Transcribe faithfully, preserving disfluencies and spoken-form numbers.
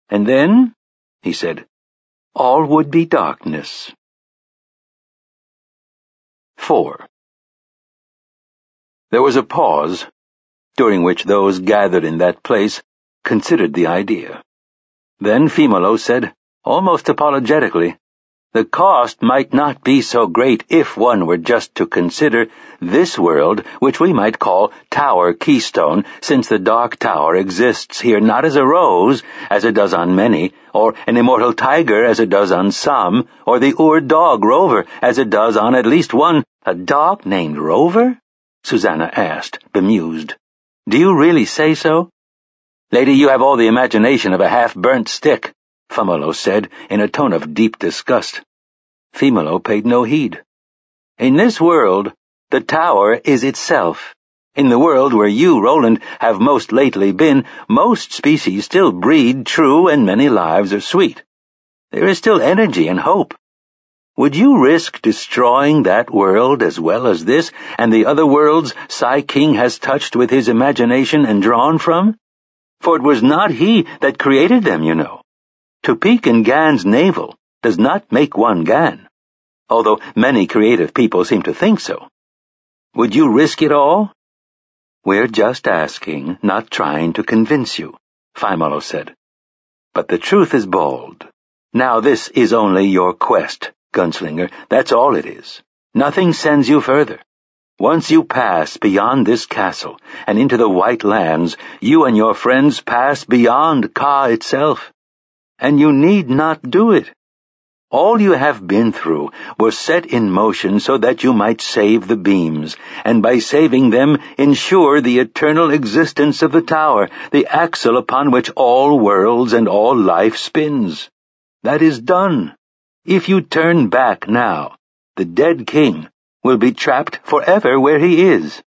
And then, he said, all would be darkness. Four. There was a pause, during which those gathered in that place considered the idea. Then Femelo said, almost apologetically, the cost might not be so great if one were just to consider this world, which we might call Tower Keystone, since the Dark Tower exists here not as a rose, as it does on many, or an immortal tiger, as it does on some, or the Ur dog Rover, as it does on at least one. A dog named Rover? Susanna asked, bemused. Do you really say so? Lady, you have all the imagination of a half-burnt stick, Femelo said, in a tone of deep disgust. Femelo paid no heed. In this world, the tower is itself. In the world where you, Roland, have most lately been, most species still breed true and many lives are sweet. There is still energy and hope. Would you risk destroying that world as well as this, and the other worlds Sai King has touched with his imagination and drawn from? For it was not he that created them, you know. To peek in Gan's navel does not make one Gan, although many creative people seem to think so. Would you risk it all? We're just asking, not trying to convince you, Femelo said. But the truth is bald. Now this is only your quest, Gunslinger, that's all it is. Nothing sends you further. Once you pass beyond this castle and into the White Lands, you and your friends pass beyond Ka itself. And you need not do it. All you have been through was set in motion so that you might save the beams, and by saving them ensure the eternal existence of the tower, the axle upon which all worlds and all life spins. That is done. If you turn back now, the dead king will be trapped forever where he is.